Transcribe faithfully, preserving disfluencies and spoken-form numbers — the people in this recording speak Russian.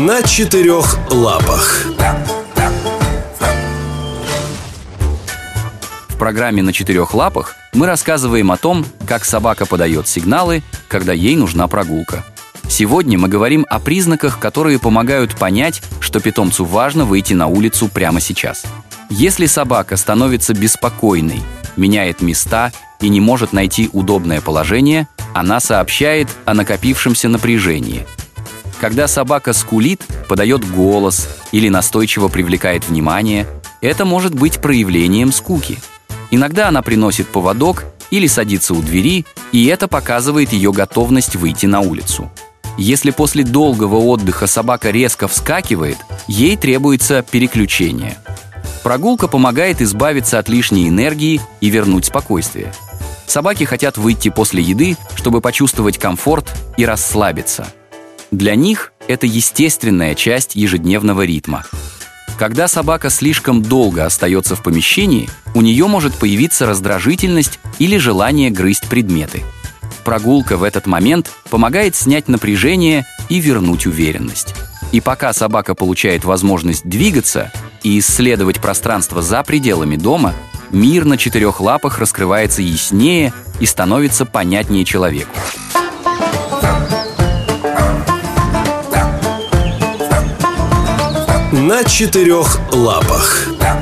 На четырех лапах. В программе «На четырех лапах» мы рассказываем о том, как собака подает сигналы, когда ей нужна прогулка. Сегодня мы говорим о признаках, которые помогают понять, что питомцу важно выйти на улицу прямо сейчас. Если собака становится беспокойной, меняет места и не может найти удобное положение, она сообщает о накопившемся напряжении. Когда собака скулит, подает голос или настойчиво привлекает внимание, это может быть проявлением скуки. Иногда она приносит поводок или садится у двери, и это показывает ее готовность выйти на улицу. Если после долгого отдыха собака резко вскакивает, ей требуется переключение. Прогулка помогает избавиться от лишней энергии и вернуть спокойствие. Собаки хотят выйти после еды, чтобы почувствовать комфорт и расслабиться. Для них это естественная часть ежедневного ритма. Когда собака слишком долго остается в помещении, у нее может появиться раздражительность или желание грызть предметы. Прогулка в этот момент помогает снять напряжение и вернуть уверенность. И пока собака получает возможность двигаться и исследовать пространство за пределами дома, мир на четырех лапах раскрывается яснее и становится понятнее человеку. На четырех лапах.